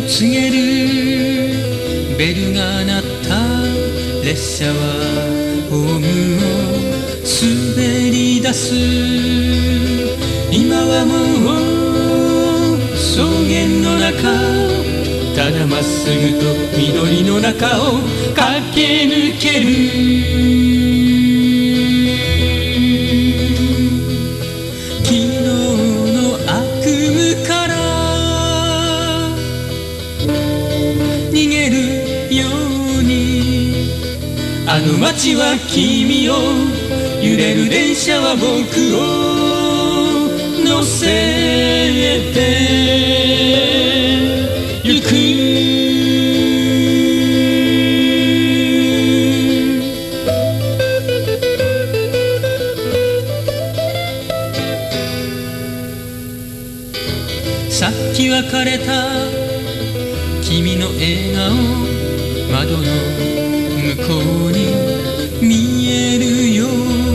告げるベルが鳴った列車はホームを滑り出す。今はもう草原の中、ただまっすぐと緑の中を駆け抜ける。昨日の悪夢から逃げるように、あの街は君を、揺れる電車は僕を乗せてゆく。さっき別れた君の笑顔、窓の向こうに見えるよ。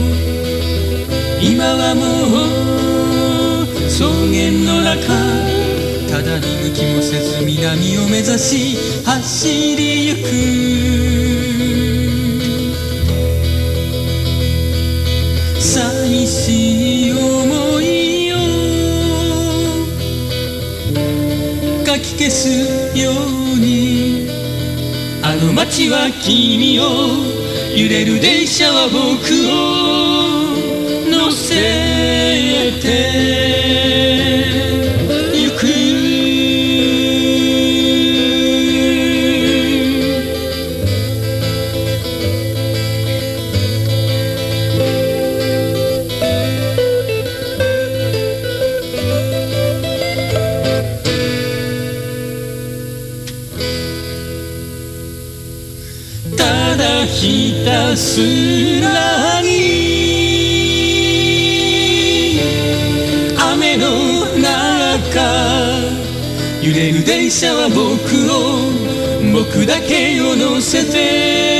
今はもう草原の中、ただ見向きもせず南を目指し走りゆく。寂しい思いをかき消すように、あの街は君を、揺れる電車は僕を乗せてゆく。ただひたすらに雨の中、揺れる電車は僕だけを乗せて